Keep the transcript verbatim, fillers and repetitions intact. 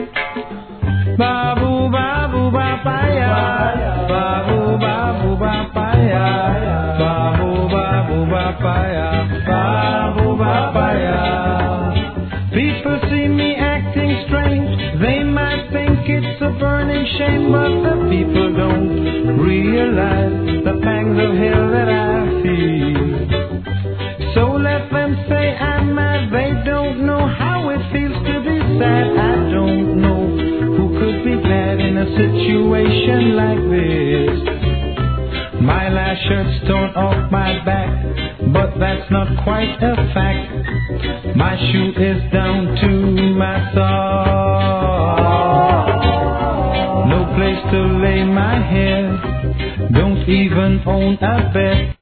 Babu babu babaya, babu babu babaya, babu babu babaya, babu babaya. People see me acting strange, they might think it's a burning shame, but the people don't realize the pangs of hell that I feel. So let them say I'm mad, they don't know how it feels to be sad. I don't know who could be glad in a situation like this. My last shirt's torn off my back, but that's not quite a fact. My shoe is down to my sock. No place to lay my head, don't even own a bed.